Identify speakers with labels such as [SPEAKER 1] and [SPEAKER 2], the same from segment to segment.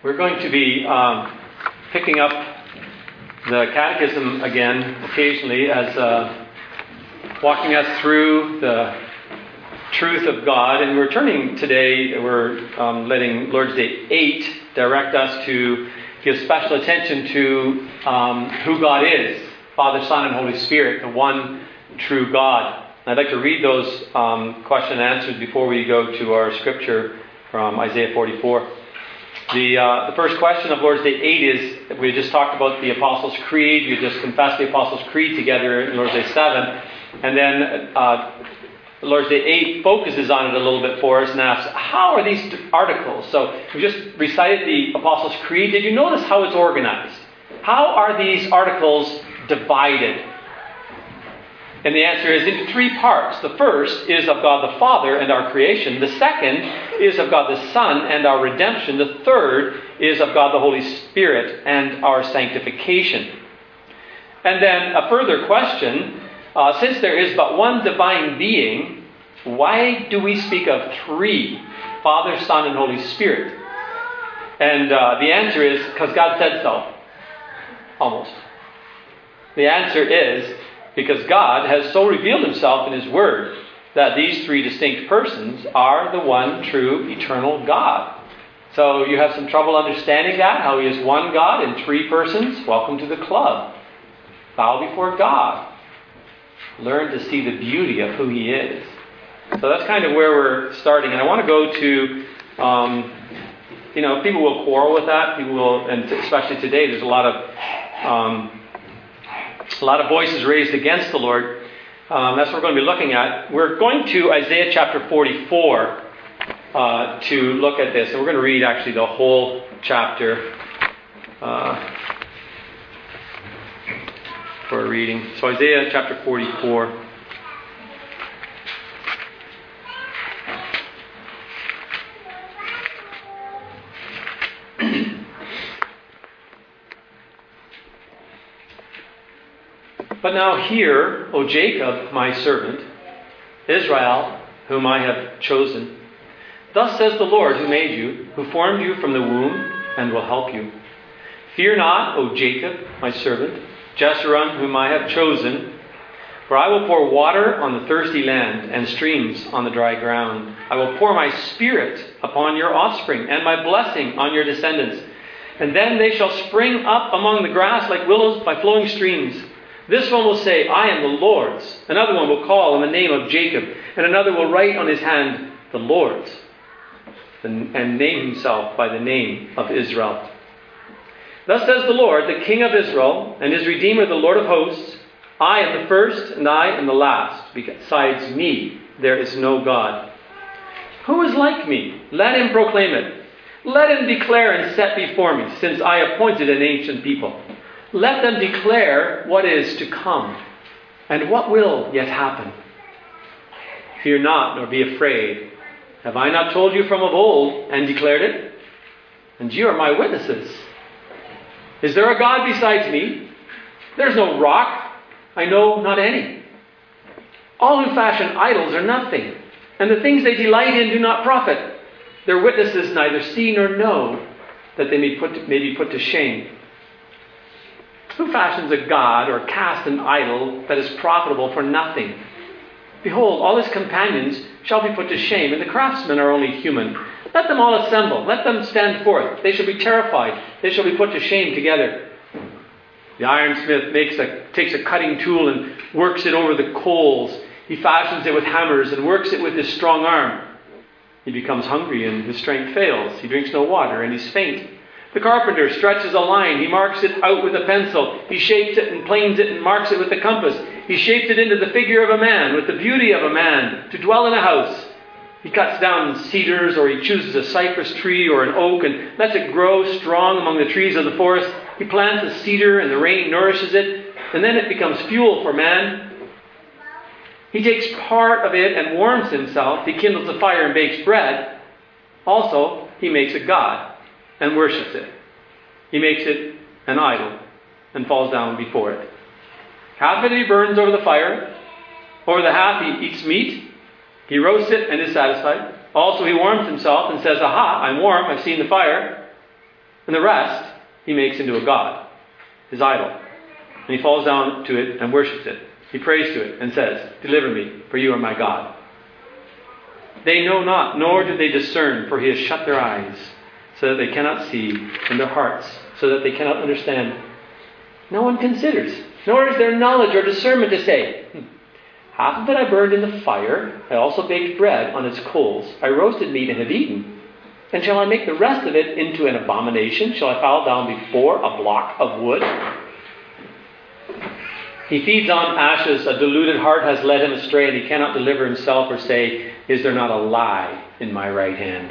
[SPEAKER 1] We're going to be picking up the Catechism again occasionally as walking us through the truth of God. And we're turning today, we're letting Lord's Day 8 direct us to give special attention to who God is, Father, Son, and Holy Spirit, the one true God. And I'd like to read those question and answers before we go to our scripture from Isaiah 44. The first question of Lord's Day 8 is, we just talked about the Apostles' Creed. We just confessed the Apostles' Creed together in Lord's Day 7. And then Lord's Day 8 focuses on it a little bit for us and asks, how are these articles? So we just recited the Apostles' Creed. Did you notice how it's organized? How are these articles divided? And the answer is in three parts. The first is of God the Father and our creation. The second is of God the Son and our redemption. The third is of God the Holy Spirit and our sanctification. And then a further question, since there is but one divine being, why do we speak of three? Father, Son, and Holy Spirit. And the answer is because God said so. Almost. The answer is because God has so revealed himself in his word that these three distinct persons are the one true eternal God. So you have some trouble understanding that, how he is one God in three persons? Welcome to the club. Bow before God. Learn to see the beauty of who he is. So that's kind of where we're starting. And I want to go to, people will quarrel with that. People will, and especially today, there's a lot of voices raised against the Lord. That's what we're going to be looking at. We're going to Isaiah chapter 44 to look at this. And we're going to read actually the whole chapter for a reading. So Isaiah chapter 44. But now hear, O Jacob, my servant, Israel, whom I have chosen. Thus says the Lord who made you, who formed you from the womb, and will help you. Fear not, O Jacob, my servant, Jeshurun, whom I have chosen. For I will pour water on the thirsty land, and streams on the dry ground. I will pour my spirit upon your offspring, and my blessing on your descendants. And then they shall spring up among the grass like willows by flowing streams. This one will say, I am the Lord's. Another one will call on the name of Jacob. And another will write on his hand, the Lord's. And name himself by the name of Israel. Thus says the Lord, the King of Israel, and his Redeemer, the Lord of hosts. I am the first, and I am the last. Besides me, there is no God. Who is like me? Let him proclaim it. Let him declare and set before me, since I appointed an ancient people. Let them declare what is to come, and what will yet happen. Fear not, nor be afraid. Have I not told you from of old, and declared it? And you are my witnesses. Is there a God besides me? There's no rock. I know not any. All who fashion idols are nothing, and the things they delight in do not profit. Their witnesses neither see nor know, that they may be put to shame. Who fashions a god or casts an idol that is profitable for nothing? Behold, all his companions shall be put to shame, and the craftsmen are only human. Let them all assemble. Let them stand forth. They shall be terrified. They shall be put to shame together. The ironsmith takes a cutting tool and works it over the coals. He fashions it with hammers and works it with his strong arm. He becomes hungry and his strength fails. He drinks no water and he's faint. The carpenter stretches a line. He marks it out with a pencil. He shapes it and planes it and marks it with the compass. He shapes it into the figure of a man, with the beauty of a man, to dwell in a house. He cuts down cedars, or he chooses a cypress tree or an oak and lets it grow strong among the trees of the forest. He plants a cedar and the rain nourishes it, and then it becomes fuel for man. He takes part of it and warms himself. He kindles a fire and bakes bread. Also, he makes a god and worships it. He makes it an idol and falls down before it. Half of it he burns over the fire. Over the half he eats meat. He roasts it and is satisfied. Also he warms himself and says, aha, I'm warm, I've seen the fire. And the rest he makes into a god, his idol. And he falls down to it and worships it. He prays to it and says, "Deliver me, for you are my God." They know not, nor do they discern, for he has shut their eyes, so that they cannot see, and their hearts, so that they cannot understand. No one considers, nor is there knowledge or discernment to say, "Half of it I burned in the fire. I also baked bread on its coals. I roasted meat and have eaten. And shall I make the rest of it into an abomination? Shall I fall down before a block of wood?" He feeds on ashes. A deluded heart has led him astray, and he cannot deliver himself or say, "Is there not a lie in my right hand?"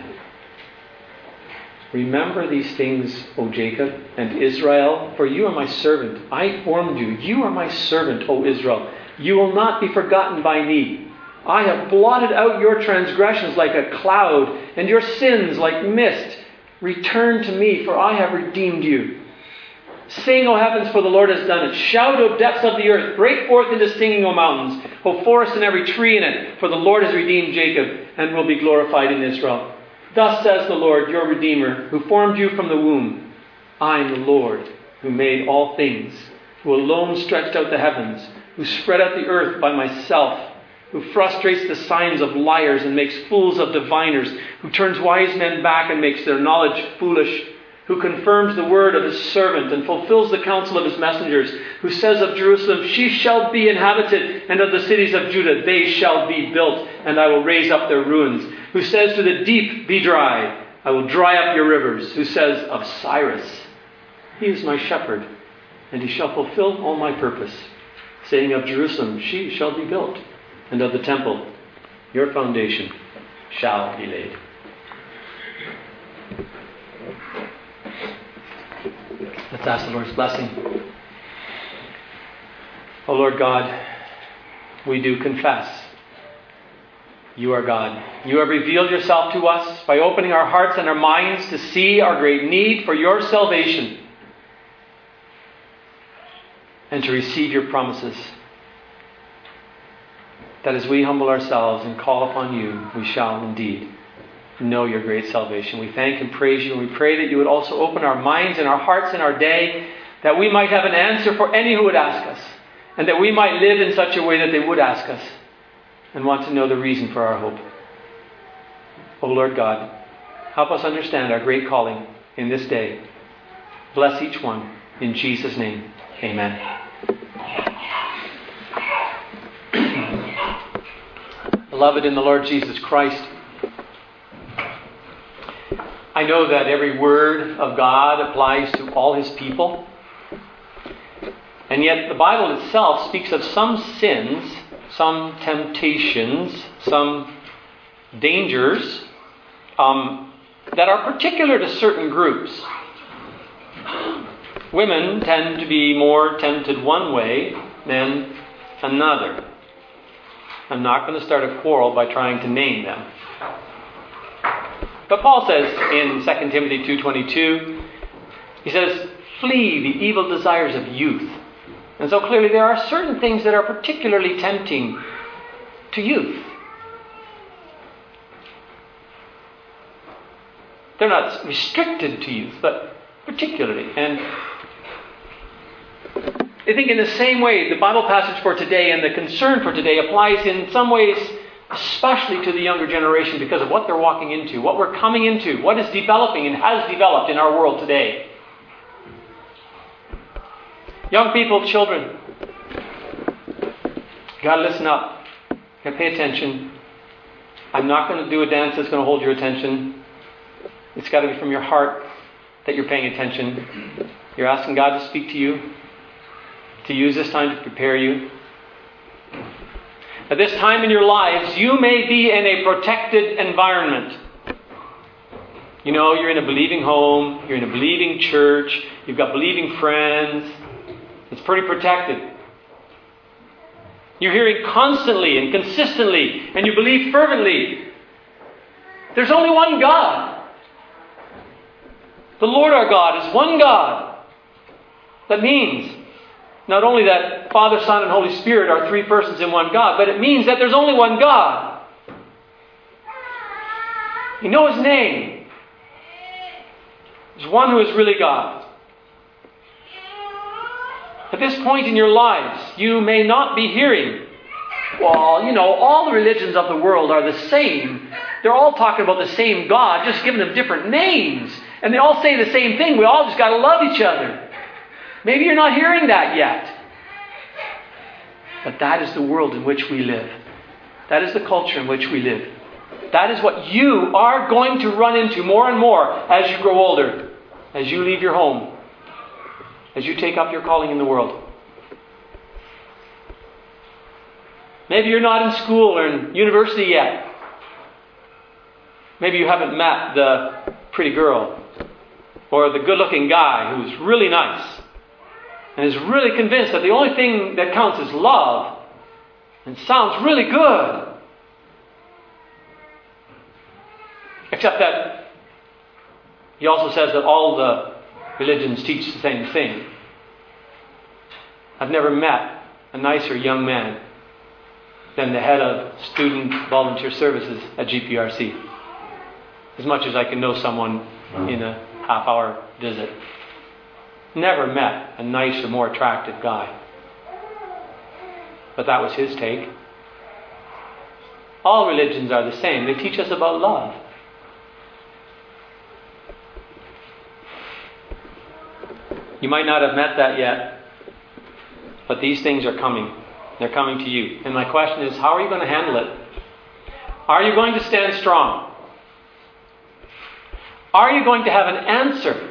[SPEAKER 1] Remember these things, O Jacob and Israel, for you are my servant. I formed you. You are my servant, O Israel. You will not be forgotten by me. I have blotted out your transgressions like a cloud, and your sins like mist. Return to me, for I have redeemed you. Sing, O heavens, for the Lord has done it. Shout, O depths of the earth. Break forth into singing, O mountains. O forest and every tree in it. For the Lord has redeemed Jacob and will be glorified in Israel. Thus says the Lord, your Redeemer, who formed you from the womb. I am the Lord, who made all things, who alone stretched out the heavens, who spread out the earth by myself, who frustrates the signs of liars and makes fools of diviners, who turns wise men back and makes their knowledge foolish, who confirms the word of his servant and fulfills the counsel of his messengers, who says of Jerusalem, she shall be inhabited, and of the cities of Judah, they shall be built, and I will raise up their ruins, who says to the deep, be dry, I will dry up your rivers, who says of Cyrus, he is my shepherd, and he shall fulfill all my purpose, saying of Jerusalem, she shall be built, and of the temple, your foundation shall be laid. Let's ask the Lord's blessing. O Lord God, we do confess you are God. You have revealed yourself to us by opening our hearts and our minds to see our great need for your salvation and to receive your promises. That as we humble ourselves and call upon you, we shall indeed know your great salvation. We thank and praise you, and we pray that you would also open our minds and our hearts in our day, that we might have an answer for any who would ask us, and that we might live in such a way that they would ask us and want to know the reason for our hope. O Lord God, help us understand our great calling in this day. Bless each one. In Jesus' name, amen. Beloved in the Lord Jesus Christ, I know that every word of God applies to all his people. And yet the Bible itself speaks of some sins, some temptations, some dangers that are particular to certain groups. Women tend to be more tempted one way than another. I'm not going to start a quarrel by trying to name them. But Paul says in 2 Timothy 2:22, he says, flee the evil desires of youth. And so clearly there are certain things that are particularly tempting to youth. They're not restricted to youth, but particularly. And I think in the same way, the Bible passage for today and the concern for today applies in some ways especially to the younger generation because of what they're walking into, what we're coming into, what is developing and has developed in our world today. Young people, children, you got to listen up. You got to pay attention. I'm not going to do a dance that's going to hold your attention. It's got to be from your heart that you're paying attention. You're asking God to speak to you, to use this time to prepare you. At this time in your lives, you may be in a protected environment. You know, you're in a believing home, you're in a believing church, you've got believing friends. It's pretty protected. You're hearing constantly and consistently, and you believe fervently. There's only one God. The Lord our God is one God. That means not only that Father, Son, and Holy Spirit are three persons in one God, but it means that there's only one God. You know His name. There's one who is really God. At this point in your lives, you may not be hearing, well, all the religions of the world are the same. They're all talking about the same God, just giving them different names. And they all say the same thing. We all just got to love each other. Maybe you're not hearing that yet. But that is the world in which we live. That is the culture in which we live. That is what you are going to run into more and more as you grow older, as you leave your home, as you take up your calling in the world. Maybe you're not in school or in university yet. Maybe you haven't met the pretty girl or the good-looking guy who's really nice and is really convinced that the only thing that counts is love and sounds really good. Except that he also says that all the religions teach the same thing. I've never met a nicer young man than the head of student volunteer services at GPRC. As much as I can know someone in a half-hour visit. Never met a nicer, more attractive guy. But that was his take. All religions are the same. They teach us about love. You might not have met that yet, but these things are coming. They're coming to you. And my question is, how are you going to handle it? Are you going to stand strong? Are you going to have an answer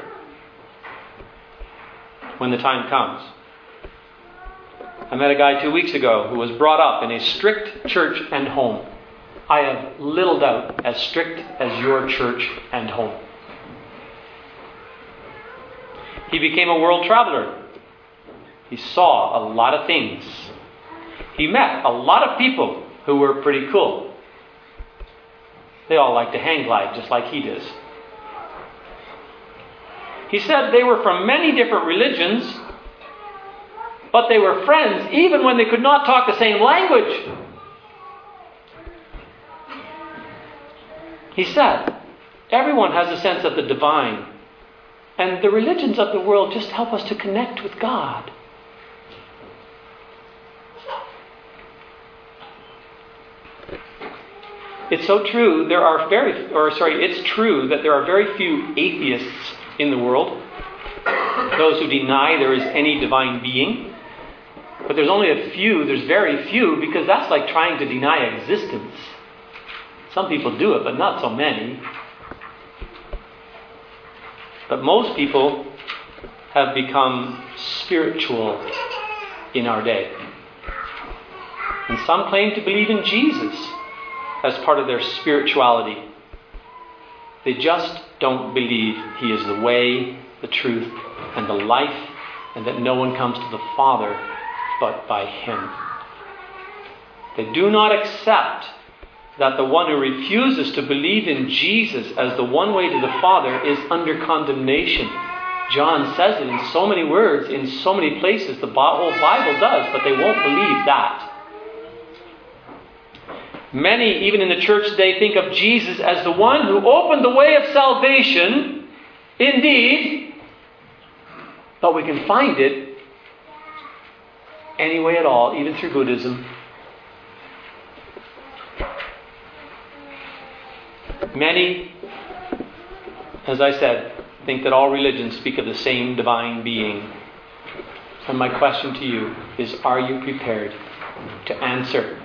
[SPEAKER 1] when the time comes? I met a guy 2 weeks ago who was brought up in a strict church and home. I have little doubt as strict as your church and home. He became a world traveler. He saw a lot of things. He met a lot of people who were pretty cool. They all like to hang glide just like he does. He said they were from many different religions, but they were friends even when they could not talk the same language. He said, everyone has a sense of the divine, and the religions of the world just help us to connect with God. It's so true. It's true that there are very few atheists in the world. Those who deny there is any divine being. But there's only a few. There's very few, because that's like trying to deny existence. Some people do it, but not so many. But most people have become spiritual in our day. And some claim to believe in Jesus as part of their spirituality. They just don't believe He is the way, the truth, and the life, and that no one comes to the Father but by Him. They do not accept that the one who refuses to believe in Jesus as the one way to the Father is under condemnation. John says it in so many words, in so many places. The whole Bible does, but they won't believe that. Many, even in the church today, think of Jesus as the one who opened the way of salvation. Indeed, but we can find it any way at all, even through Buddhism. Many, as I said, think that all religions speak of the same divine being. And my question to you is, are you prepared to answer?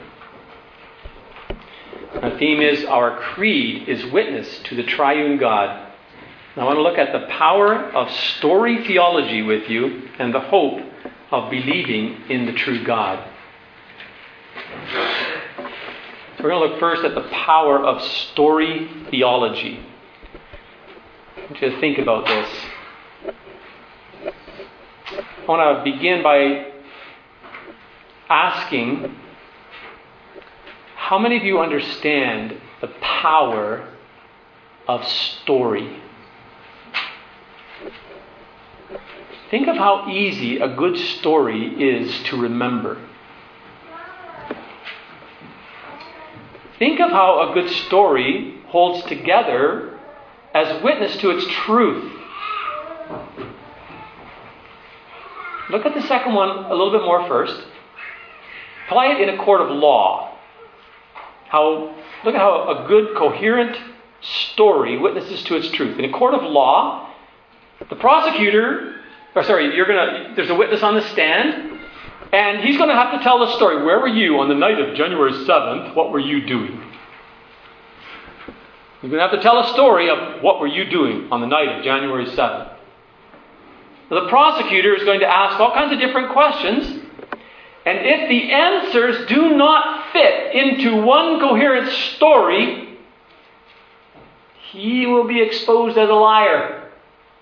[SPEAKER 1] Our theme is, our creed is witness to the triune God. And I want to look at the power of story theology with you and the hope of believing in the true God. So we're going to look first at the power of story theology. I want you to think about this. I want to begin by asking, how many of you understand the power of story? Think of how easy a good story is to remember. Think of how a good story holds together as witness to its truth Look at the second one a little bit more first. Apply it in a court of law. Look at how a good, coherent story witnesses to its truth. In a court of law, the prosecutor, there's a witness on the stand, and he's going to have to tell the story. Where were you on the night of January 7th? What were you doing? You're going to have to tell a story of what were you doing on the night of January 7th. The prosecutor is going to ask all kinds of different questions, and if the answers do not fit into one coherent story, he will be exposed as a liar.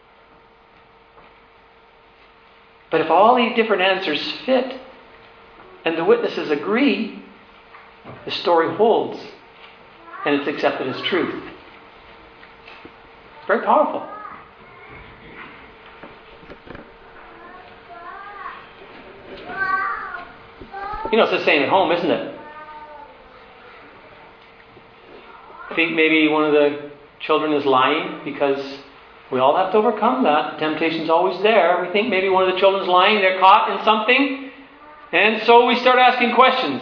[SPEAKER 1] But if all these different answers fit, and the witnesses agree, the story holds, and it's accepted as truth. Very powerful. It's the same at home, isn't it? I think maybe one of the children is lying because we all have to overcome that. Temptation's always there. We think maybe one of the children's lying, they're caught in something, and so we start asking questions.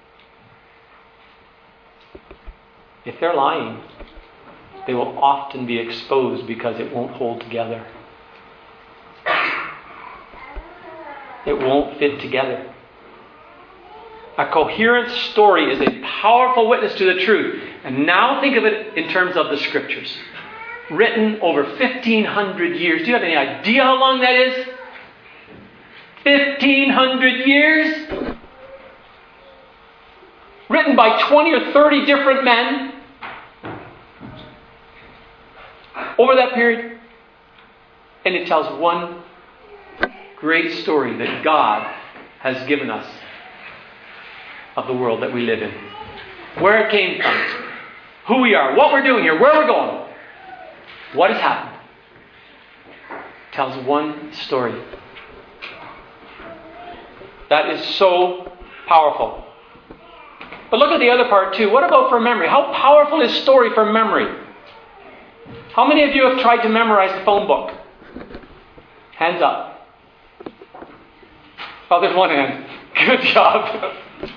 [SPEAKER 1] If they're lying, they will often be exposed because it won't hold together. It won't fit together. A coherent story is a powerful witness to the truth. And now think of it in terms of the Scriptures. Written over 1,500 years. Do you have any idea how long that is? 1,500 years? Written by 20 or 30 different men. Over that period. And it tells one great story that God has given us of the world that we live in. Where it came from. Who we are. What we're doing here. Where we're going. What has happened. Tells one story. That is so powerful. But look at the other part too. What about for memory? How powerful is story for memory? How many of you have tried to memorize the phone book? Hands up. Oh, there's one hand. Good job.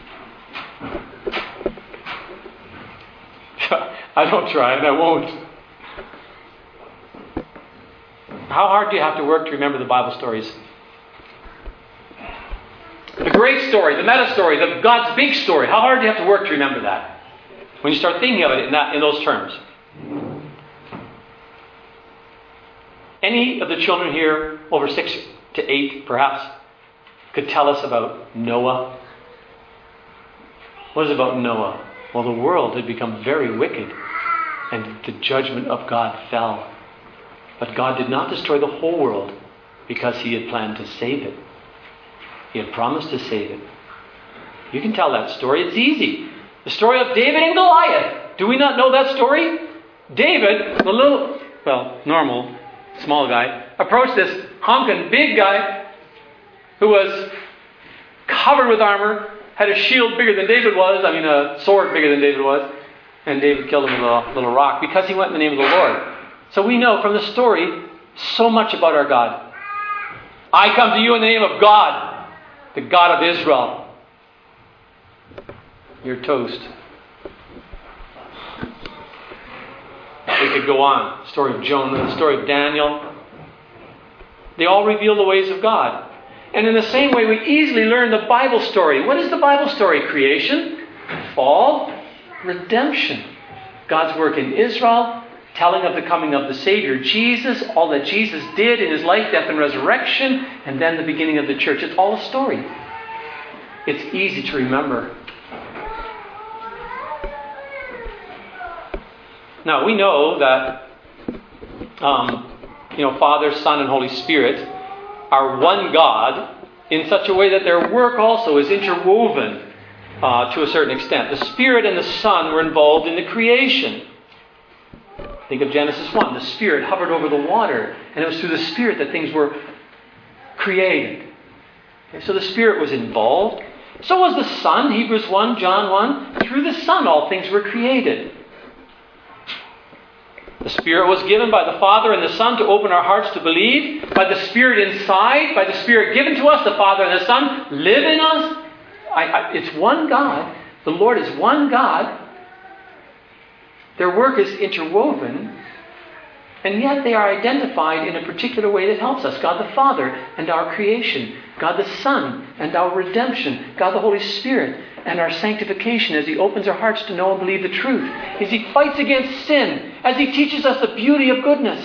[SPEAKER 1] I don't try and I won't. How hard do you have to work to remember the Bible stories? The great story, the meta story, God's big story. How hard do you have to work to remember that? When you start thinking of it in those terms. Any of the children here, over 6 to 8 perhaps, could tell us about Noah? What is it about Noah? Well, the world had become very wicked, and the judgment of God fell. But God did not destroy the whole world because He had planned to save it. He had promised to save it. You can tell that story. It's easy. The story of David and Goliath. Do we not know that story? David, the little, normal, small guy, approached this honking big guy who was covered with armor, had a shield bigger than David was, a sword bigger than David was, and David killed him with a little rock because he went in the name of the Lord. So we know from the story so much about our God. I come to you in the name of God, the God of Israel. You're toast. We could go on. The story of Jonah, the story of Daniel. They all reveal the ways of God. And in the same way, we easily learn the Bible story. What is the Bible story? Creation, fall, redemption. God's work in Israel, telling of the coming of the Savior, Jesus, all that Jesus did in His life, death, and resurrection, and then the beginning of the church. It's all a story. It's easy to remember. Now, we know that Father, Son, and Holy Spirit are one God in such a way that their work also is interwoven to a certain extent. The Spirit and the Son were involved in the creation. Think of Genesis 1. The Spirit hovered over the water, and it was through the Spirit that things were created. Okay, so the Spirit was involved. So was the Son, Hebrews 1, John 1. Through the Son all things were created. The Spirit was given by the Father and the Son to open our hearts to believe. By the Spirit inside, by the Spirit given to us, the Father and the Son live in us. It's one God. The Lord is one God. Their work is interwoven. And yet they are identified in a particular way that helps us. God the Father and our creation. God the Son and our redemption. God the Holy Spirit and our sanctification as He opens our hearts to know and believe the truth. As He fights against sin. As He teaches us the beauty of goodness.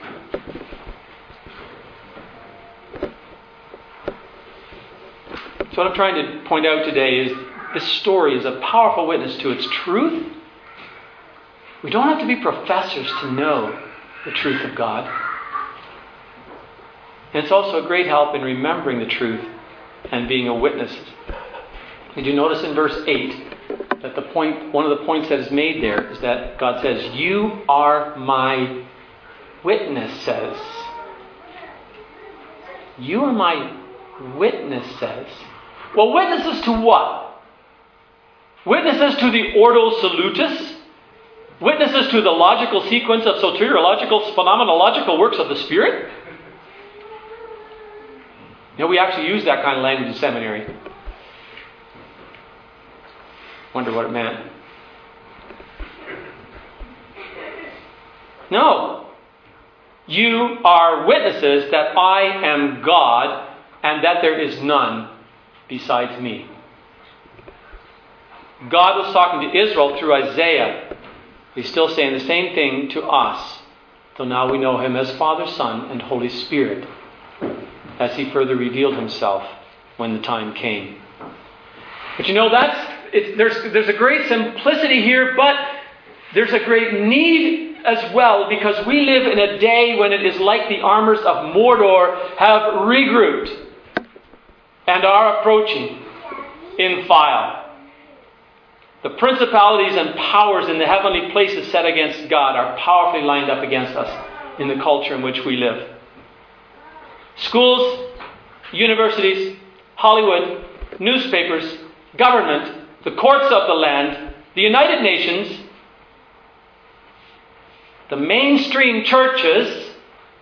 [SPEAKER 1] So what I'm trying to point out today is this story is a powerful witness to its truth. We don't have to be professors to know the truth of God. And it's also a great help in remembering the truth and being a witness. Did you notice in verse 8 that one of the points that is made there is that God says, "You are my witnesses." You are my witnesses. Well, witnesses to what? Witnesses to the Ordo Salutis? Witnesses to the logical sequence of soteriological, phenomenological works of the Spirit? You know, we actually use that kind of language in seminary. Wonder what it meant. No. You are witnesses that I am God and that there is none besides me. God was talking to Israel through Isaiah. He's still saying the same thing to us. So now we know Him as Father, Son, and Holy Spirit, as He further revealed Himself when the time came. But you know, there's a great simplicity here, but there's a great need as well, because we live in a day when it is like the armors of Mordor have regrouped and are approaching in file. The principalities and powers in the heavenly places set against God are powerfully lined up against us in the culture in which we live. Schools, universities, Hollywood, newspapers, government, the courts of the land, the United Nations, the mainstream churches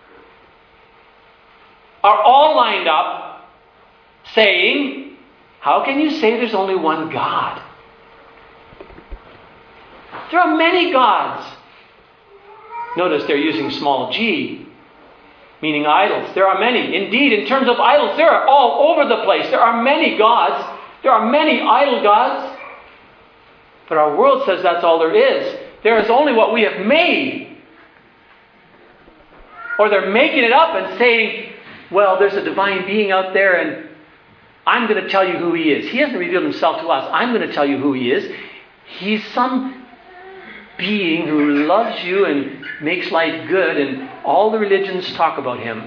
[SPEAKER 1] are all lined up saying, how can you say there's only one God? There are many gods. Notice they're using small g, meaning idols. There are many. Indeed, in terms of idols, they're all over the place. There are many gods. There are many idol gods. But our world says that's all there is. There is only what we have made. Or they're making it up and saying, well, there's a divine being out there and I'm going to tell you who He is. He hasn't revealed Himself to us. I'm going to tell you who He is. He's some being who loves you and makes life good, and all the religions talk about Him.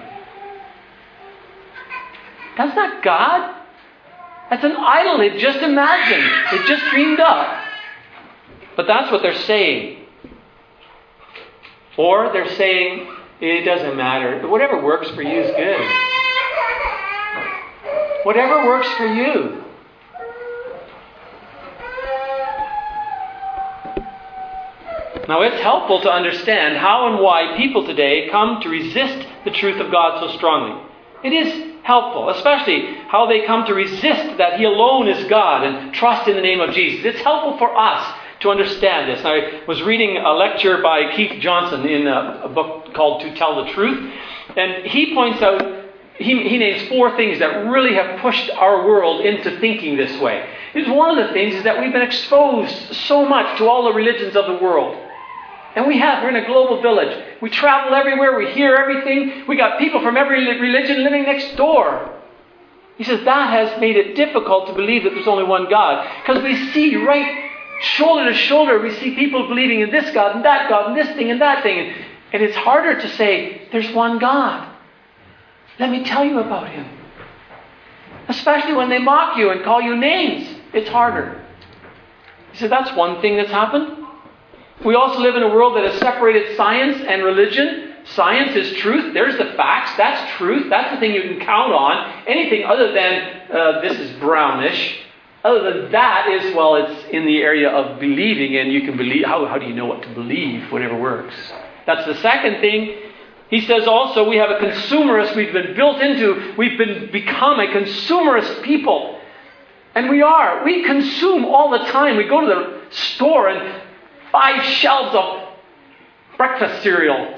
[SPEAKER 1] That's not God. That's an idol they've just imagined. They've just dreamed up. But that's what they're saying. Or they're saying, it doesn't matter. Whatever works for you is good. Whatever works for you. Now, it's helpful to understand how and why people today come to resist the truth of God so strongly. It is helpful, especially how they come to resist that He alone is God and trust in the name of Jesus. It's helpful for us to understand this. I was reading a lecture by Keith Johnson in a book called To Tell the Truth, and he points out, he names 4 things that really have pushed our world into thinking this way. One of the things is that we've been exposed so much to all the religions of the world. And we're in a global village. We travel everywhere. We hear everything. We got people from every religion living next door. He says that has made it difficult to believe that there's only one God. Because we see right shoulder to shoulder, we see people believing in this God and that God and this thing and that thing. And it's harder to say, there's one God. Let me tell you about Him. Especially when they mock you and call you names. It's harder. He said that's one thing that's happened. We also live in a world that has separated science and religion. Science is truth. There's the facts. That's truth. That's the thing you can count on. Anything other than this is brownish. Other than that is, well, it's in the area of believing, and you can believe. How do you know what to believe? Whatever works. That's the second thing. He says also we have a consumerist, we've become a consumerist people. And we are. We consume all the time. We go to the store and 5 shelves of breakfast cereal.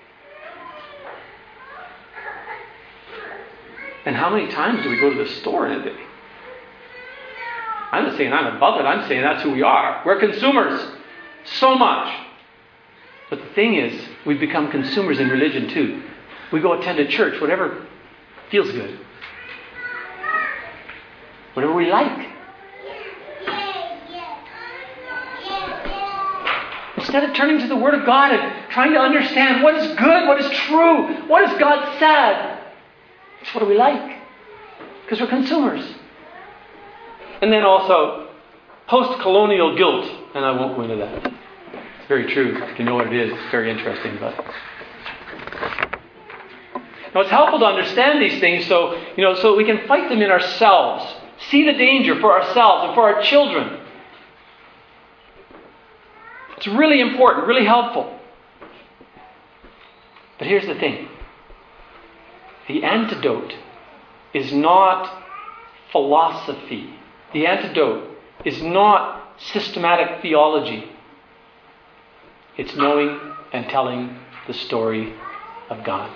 [SPEAKER 1] And how many times do we go to the store in a day? I'm not saying I'm above it. I'm saying that's who we are. We're consumers. So much. But the thing is, we've become consumers in religion too. We go attend a church, whatever feels good. Whatever we like. Instead of turning to the Word of God and trying to understand what is good, what is true, what has God said, it's what do we like? Because we're consumers. And then also, post-colonial guilt. And I won't go into that. It's very true. If you know what it is, it's very interesting. But now it's helpful to understand these things so that we can fight them in ourselves. See the danger for ourselves and for our children. It's really important, really helpful. But here's the thing. The antidote is not philosophy. The antidote is not systematic theology. It's knowing and telling the story of God.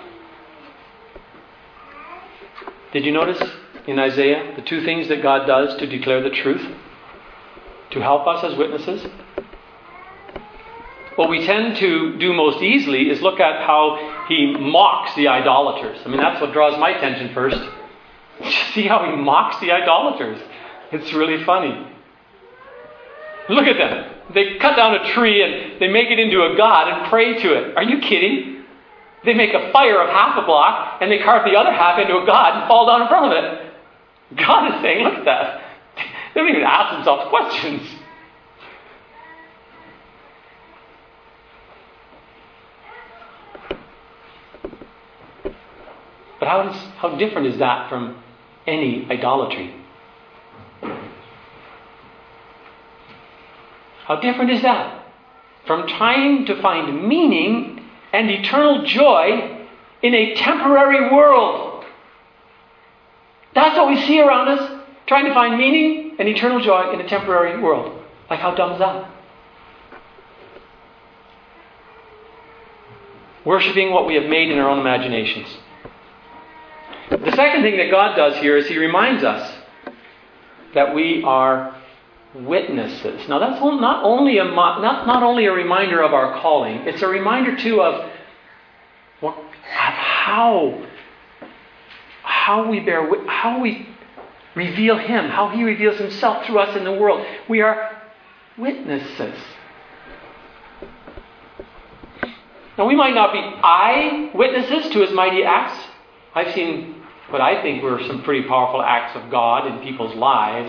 [SPEAKER 1] Did you notice in Isaiah the 2 things that God does to declare the truth? To help us as witnesses? What we tend to do most easily is look at how he mocks the idolaters. I mean, that's what draws my attention first. See how he mocks the idolaters. It's really funny. Look at them. They cut down a tree and they make it into a god and pray to it. Are you kidding? They make a fire of half a block and they carve the other half into a god and fall down in front of it. God is saying, look at that. They don't even ask themselves questions. But how different is that from any idolatry? How different is that from trying to find meaning and eternal joy in a temporary world? That's what we see around us, trying to find meaning and eternal joy in a temporary world. Like, how dumb is that? Worshipping what we have made in our own imaginations. The second thing that God does here is He reminds us that we are witnesses. Now that's not only a reminder of our calling, it's a reminder too of how we reveal Him, how He reveals Himself through us in the world. We are witnesses. Now we might not be eyewitnesses to His mighty acts. I've seen what I think were some pretty powerful acts of God in people's lives.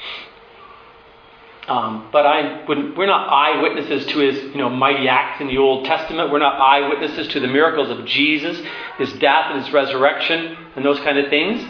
[SPEAKER 1] But we're not eyewitnesses to His mighty acts in the Old Testament. We're not eyewitnesses to the miracles of Jesus, His death and His resurrection and those kind of things.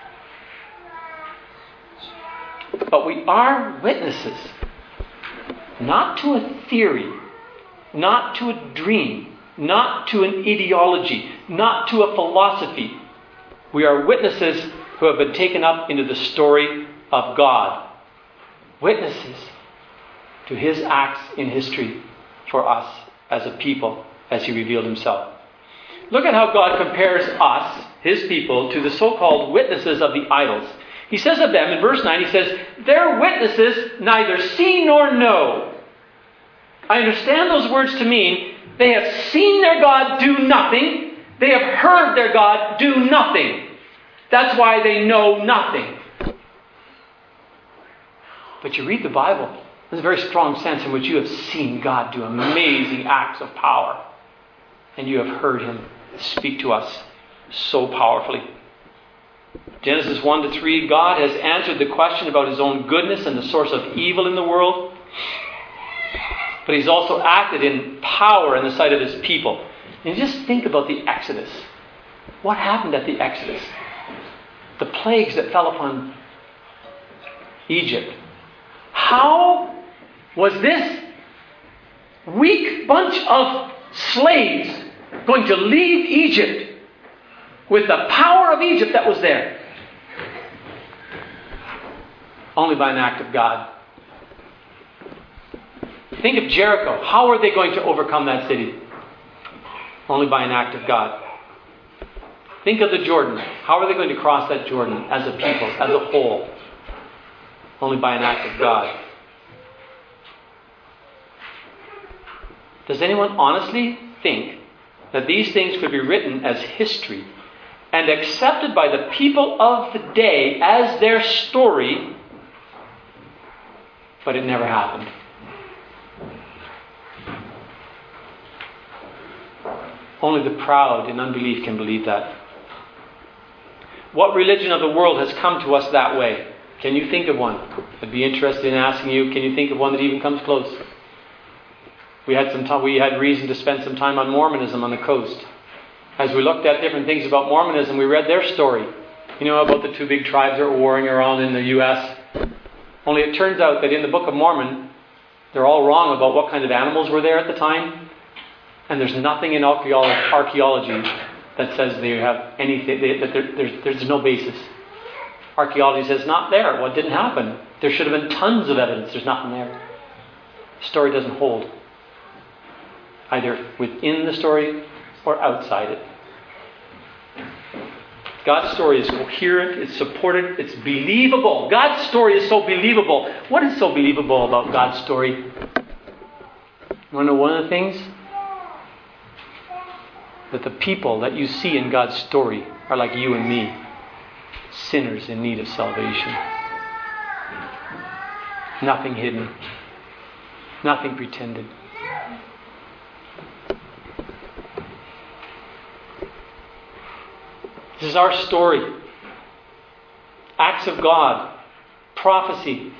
[SPEAKER 1] But we are witnesses. Not to a theory, not to a dream, not to an ideology, not to a philosophy. We are witnesses who have been taken up into the story of God. Witnesses to His acts in history for us as a people, as He revealed Himself. Look at how God compares us, His people, to the so-called witnesses of the idols. He says of them, in verse 9, He says, their witnesses neither see nor know. I understand those words to mean they have seen their God do nothing. They have heard their God do nothing. That's why they know nothing. But you read the Bible, there's a very strong sense in which you have seen God do amazing acts of power. And you have heard Him speak to us so powerfully. Genesis 1-3, God has answered the question about His own goodness and the source of evil in the world. But He's also acted in power in the sight of His people. And just think about the Exodus. What happened at the Exodus? The plagues that fell upon Egypt. How was this weak bunch of slaves going to leave Egypt with the power of Egypt that was there? Only by an act of God. Think of Jericho. How are they going to overcome that city? Only by an act of God. Think of the Jordan. How are they going to cross that Jordan as a people, as a whole? Only by an act of God. Does anyone honestly think that these things could be written as history and accepted by the people of the day as their story, but it never happened? Only the proud in unbelief can believe that. What religion of the world has come to us that way? Can you think of one? I'd be interested in asking you, can you think of one that even comes close? We had reason to spend some time on Mormonism on the coast. As we looked at different things about Mormonism, we read their story. You know about the two big tribes that were warring around in the U.S.? Only it turns out that in the Book of Mormon, they're all wrong about what kind of animals were there at the time. And there's nothing in archaeology that says they have anything, there's no basis. Archaeology says not there. Well, it didn't happen. There should have been tons of evidence. There's nothing there. The story doesn't hold. Either within the story or outside it. God's story is coherent, it's supported, it's believable. God's story is so believable. What is so believable about God's story? You want to know one of the things? That the people that you see in God's story are like you and me, sinners in need of salvation. Nothing hidden, nothing pretended. This is our story. Acts of God, prophecy.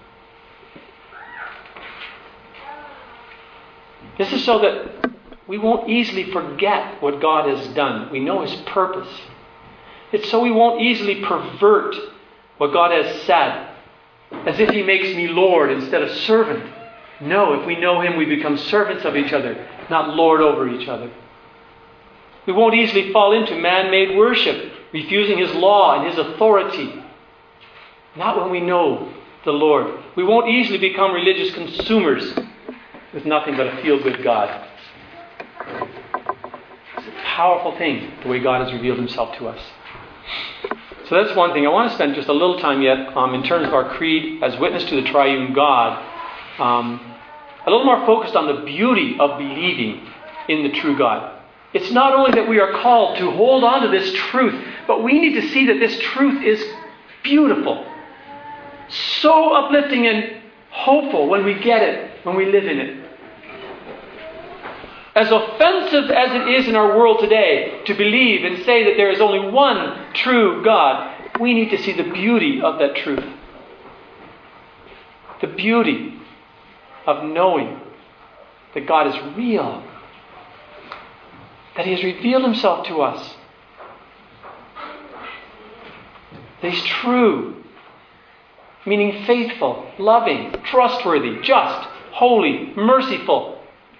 [SPEAKER 1] This is so that we won't easily forget what God has done. We know His purpose. It's so we won't easily pervert what God has said, as if He makes me Lord instead of servant. No, if we know Him, we become servants of each other, not lord over each other. We won't easily fall into man-made worship, refusing His law and His authority. Not when we know the Lord. We won't easily become religious consumers with nothing but a feel-good God. It's a powerful thing, the way God has revealed Himself to us. So that's one thing. I want to spend just a little time yet in terms of our creed as witness to the triune God. A little more focused on the beauty of believing in the true God. It's not only that we are called to hold on to this truth, but we need to see that this truth is beautiful. So uplifting and hopeful when we get it, when we live in it. As offensive as it is in our world today to believe and say that there is only one true God, we need to see the beauty of that truth. The beauty of knowing that God is real. That He has revealed Himself to us. That He's true. Meaning faithful, loving, trustworthy, just, holy, merciful.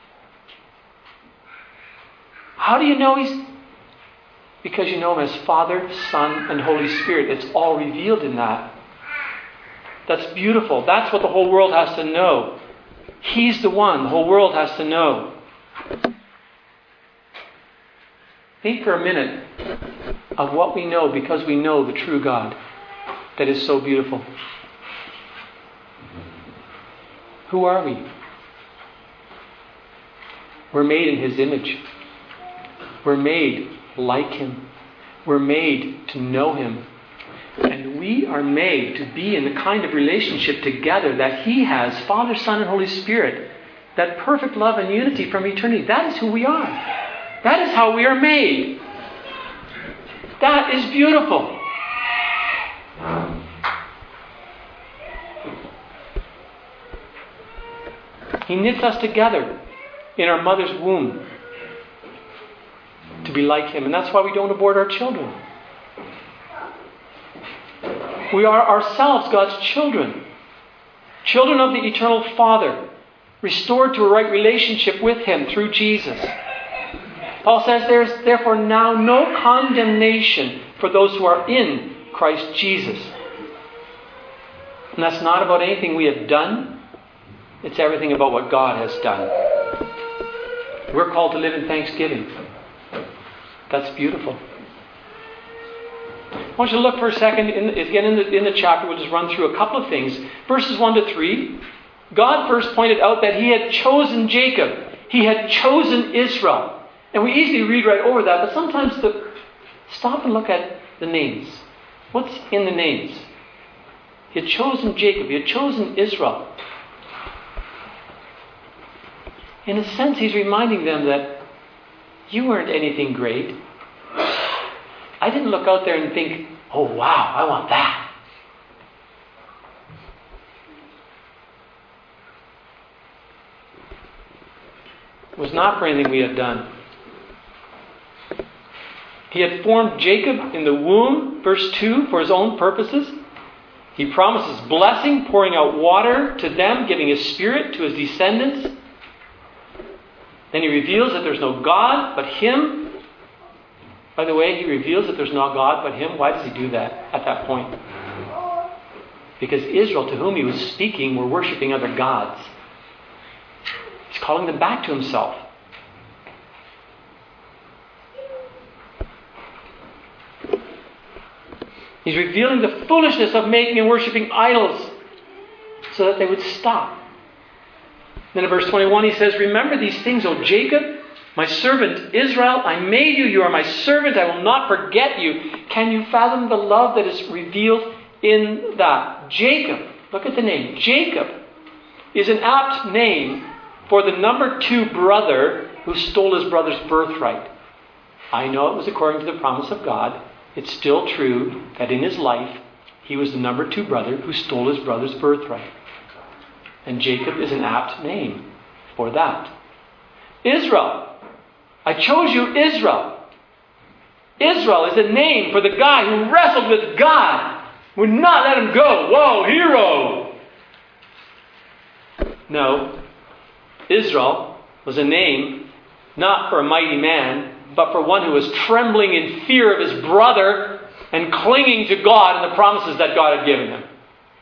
[SPEAKER 1] How do you know He's? Because you know Him as Father, Son, and Holy Spirit. It's all revealed in that. That's beautiful. That's what the whole world has to know. He's the one the whole world has to know. Think for a minute of what we know because we know the true God that is so beautiful. Who are we? We're made in His image. We're made like Him. We're made to know Him. And we are made to be in the kind of relationship together that He has, Father, Son, and Holy Spirit. That perfect love and unity from eternity. That is who we are. That is how we are made. That is beautiful. He knits us together in our mother's womb to be like Him. And that's why we don't abort our children. We are ourselves God's children. Children of the eternal Father. restored to a right relationship with Him through Jesus. Paul says there's therefore now no condemnation for those who are in Christ Jesus. And that's not about anything we have done. It's everything about what God has done. We're called to live in thanksgiving. That's beautiful. I want you to look for a second, again in the chapter, we'll just run through a couple of things. Verses 1 to 3, God first pointed out that He had chosen Jacob. He had chosen Israel. And we easily read right over that, but sometimes stop and look at the names. What's in the names? He had chosen Jacob. He had chosen Israel. In a sense, He's reminding them that you weren't anything great. I didn't look out there and think, oh wow, I want that. It was not for anything we had done. He had formed Jacob in the womb, verse 2, for His own purposes. He promises blessing, pouring out water to them, giving His Spirit to His descendants. Then He reveals that there's no God but Him. By the way, He reveals that there's no God but Him. Why does He do that at that point? Because Israel, to whom He was speaking, were worshipping other gods. He's calling them back to Himself. He's revealing the foolishness of making and worshipping idols so that they would stop. Then in verse 21 He says, remember these things, O Jacob, my servant Israel. I made you. You are my servant. I will not forget you. Can you fathom the love that is revealed in that? Jacob, look at the name. Jacob is an apt name for the number 2 brother who stole his brother's birthright. I know it was according to the promise of God. It's still true that in his life, he was the number 2 brother who stole his brother's birthright. And Jacob is an apt name for that. Israel. I chose you, Israel. Israel is a name for the guy who wrestled with God, would not let Him go. Whoa, hero! No. Israel was a name not for a mighty man, but for one who was trembling in fear of his brother and clinging to God and the promises that God had given him.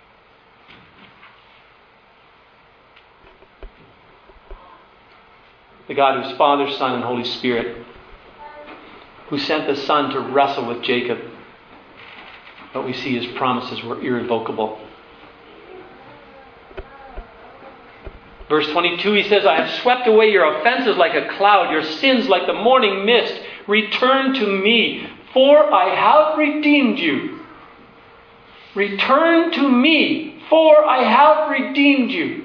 [SPEAKER 1] The God who's Father, Son, and Holy Spirit, who sent the Son to wrestle with Jacob. But we see His promises were irrevocable. Verse 22, He says, I have swept away your offenses like a cloud, your sins like the morning mist. Return to me, for I have redeemed you. Return to me, for I have redeemed you.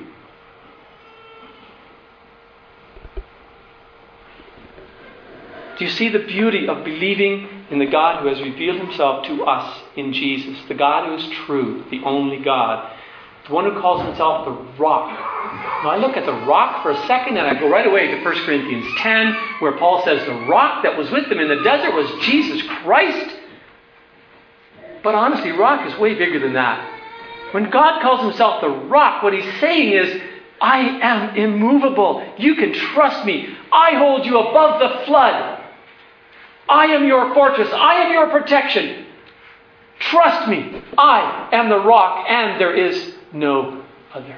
[SPEAKER 1] Do you see the beauty of believing in the God who has revealed Himself to us in Jesus? The God who is true, the only God. The one who calls Himself the Rock. Now I look at the rock for a second and I go right away to 1 Corinthians 10, where Paul says the rock that was with them in the desert was Jesus Christ. But honestly, rock is way bigger than that. When God calls Himself the Rock, what He's saying is, I am immovable. You can trust me. I hold you above the flood. I am your fortress. I am your protection. Trust me. I am the rock and there is no other.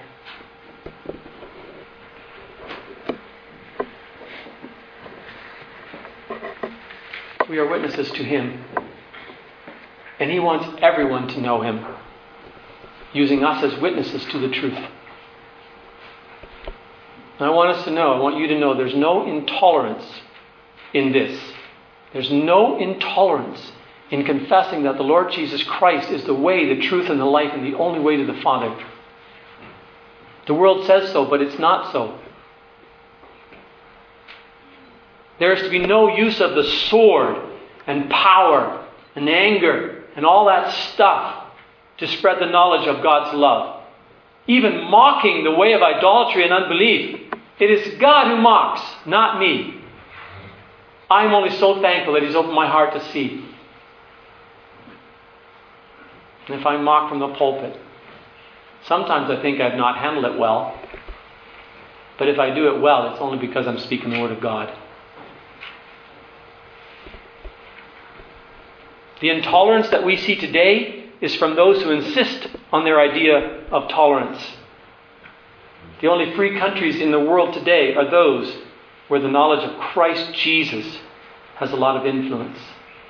[SPEAKER 1] We are witnesses to Him. And He wants everyone to know Him, using us as witnesses to the truth. And I want us to know, I want you to know, there's no intolerance in this. There's no intolerance in confessing that the Lord Jesus Christ is the way, the truth, and the life, and the only way to the Father. The world says so, but it's not so. There is to be no use of the sword and power and anger and all that stuff to spread the knowledge of God's love. Even mocking the way of idolatry and unbelief. It is God who mocks, not me. I'm only so thankful that He's opened my heart to see. And if I mock from the pulpit, sometimes I think I've not handled it well. But if I do it well, it's only because I'm speaking the Word of God. The intolerance that we see today is from those who insist on their idea of tolerance. The only free countries in the world today are those where the knowledge of Christ Jesus has a lot of influence.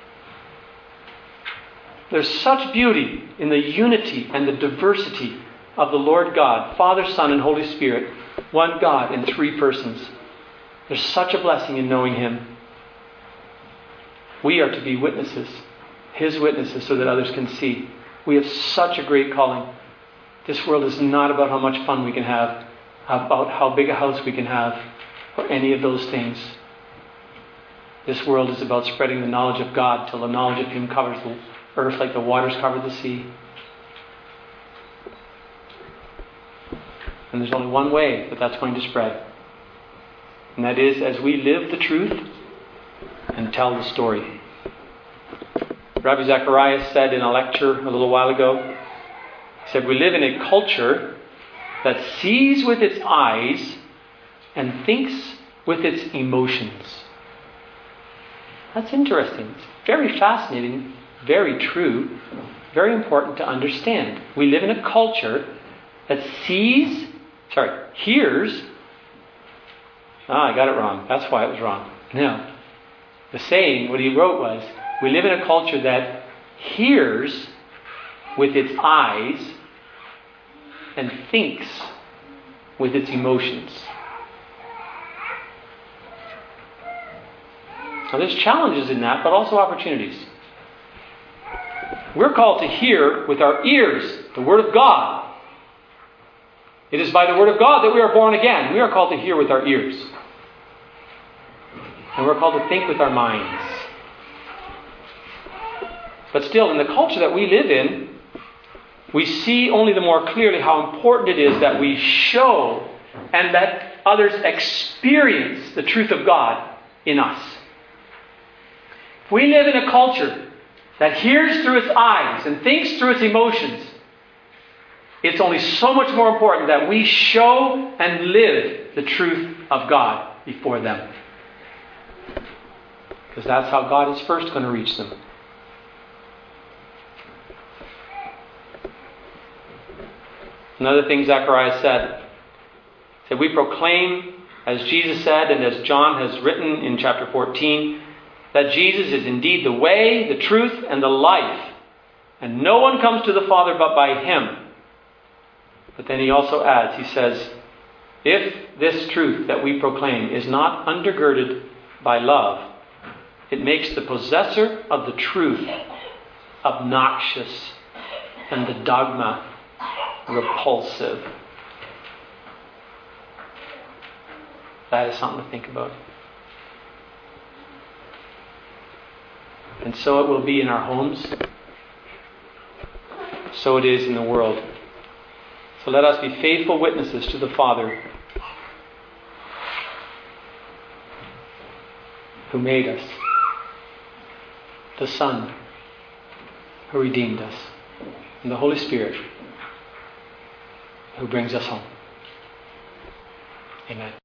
[SPEAKER 1] There's such beauty in the unity and the diversity of the Lord God, Father, Son, and Holy Spirit, one God in three persons. There's such a blessing in knowing Him. We are to be witnesses, His witnesses, so that others can see. We have such a great calling. This world is not about how much fun we can have, about how big a house we can have, or any of those things. This world is about spreading the knowledge of God till the knowledge of Him covers the earth like the waters cover the sea. And there's only one way that that's going to spread. And that is as we live the truth and tell the story. Rabbi Zacharias said in a lecture a little while ago, he said, we live in a culture that sees with its eyes and thinks with its emotions. That's interesting. It's very fascinating, very true, very important to understand. We live in a culture that hears. I got it wrong. That's why it was wrong. No. The saying, what he wrote was, we live in a culture that hears with its eyes and thinks with its emotions. Now there's challenges in that, but also opportunities. We're called to hear with our ears the Word of God. It is by the Word of God that we are born again. We are called to hear with our ears. And we're called to think with our minds. But still, in the culture that we live in, we see only the more clearly how important it is that we show and let others experience the truth of God in us. If we live in a culture that hears through its eyes and thinks through its emotions, it's only so much more important that we show and live the truth of God before them. Because that's how God is first going to reach them. Another thing Zacharias said, we proclaim, as Jesus said and as John has written in chapter 14, that Jesus is indeed the way, the truth, and the life. And no one comes to the Father but by Him. But then he also adds, he says, if this truth that we proclaim is not undergirded by love, it makes the possessor of the truth obnoxious and the dogma repulsive. That is something to think about. And so it will be in our homes. So it is in the world. So let us be faithful witnesses to the Father who made us, the Son who redeemed us, and the Holy Spirit who brings us home. Amen.